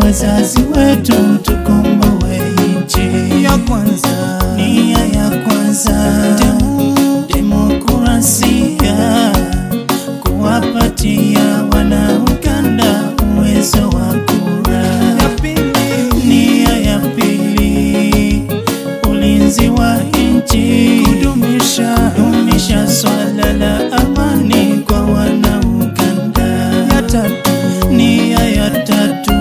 wazazi wetu tukomboe nchi. Ya kwanza, nia ya kwanza, demokrasia, kuwapatia wana Uganda uwezo wa kura. ya pili, Nia ya pili, ulinzi wa nchi, kudumisha swala la amani kwa wana Uganda. ya tatu, Nia ya tatu,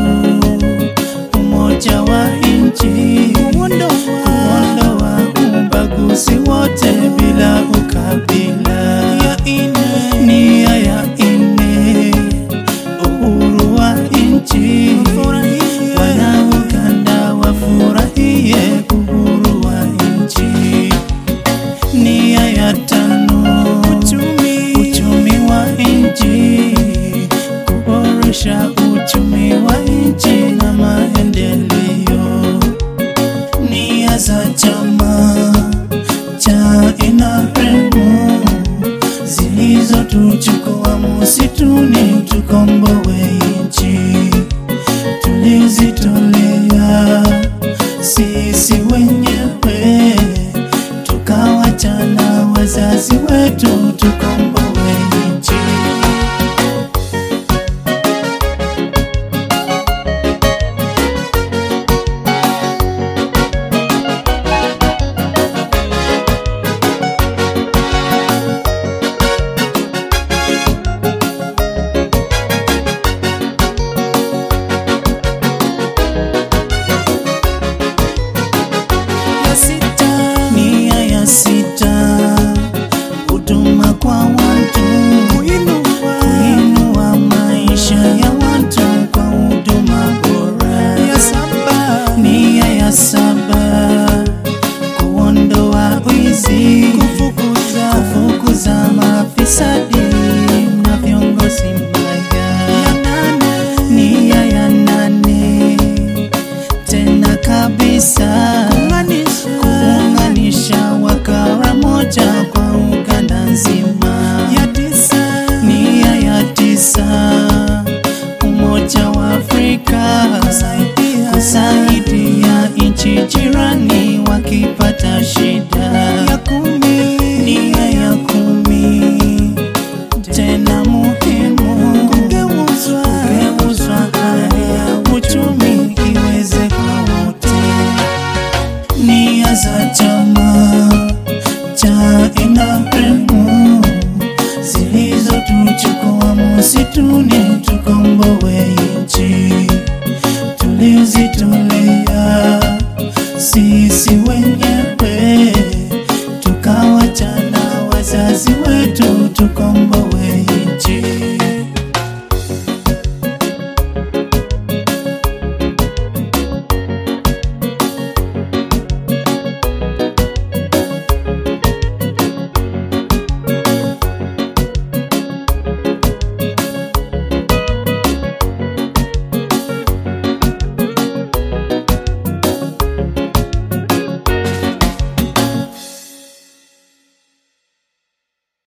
umoja wa nchi, kuondoa ubaguzi wote bila ukabila. ya nne, Nia ya nne, uhuru wa nchi, wana Uganda wafurahie uhuru wa nchi. Nia ya tano, uchumi wa nchi, kuboresha uchumi wa nchi na maendeleo. Nia za chama cha NRM zilizotuchukua msituni tukomboe